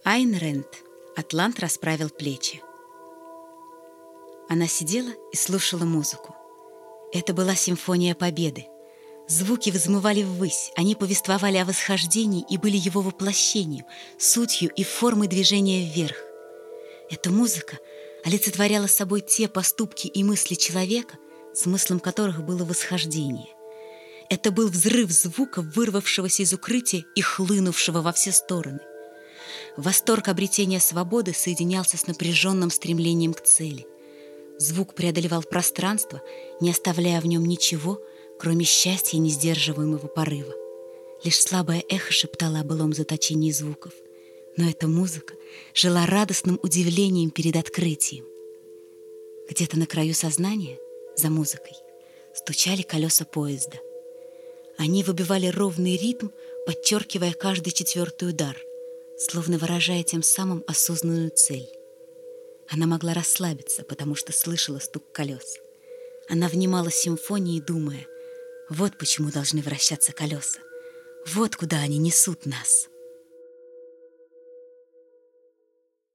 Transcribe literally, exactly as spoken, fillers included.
Айн Рэнд. Атлант расправил плечи. Она сидела и слушала музыку. Это была симфония победы. Звуки взмывали ввысь, они повествовали о восхождении и были его воплощением, сутью и формой движения вверх. Эта музыка олицетворяла собой те поступки и мысли человека, смыслом которых было восхождение. Это был взрыв звука, вырвавшегося из укрытия и хлынувшего во все стороны. Восторг обретения свободы соединялся с напряженным стремлением к цели. Звук преодолевал пространство, не оставляя в нем ничего, кроме счастья и несдерживаемого порыва. Лишь слабое эхо шептало о былом заточении звуков. Но эта музыка жила радостным удивлением перед открытием. Где-то на краю сознания, за музыкой, стучали колеса поезда. Они выбивали ровный ритм, подчеркивая каждый четвертый удар, словно выражая тем самым осознанную цель. Она могла расслабиться, потому что слышала стук колес. Она внимала симфонии, думая: вот почему должны вращаться колеса, вот куда они несут нас.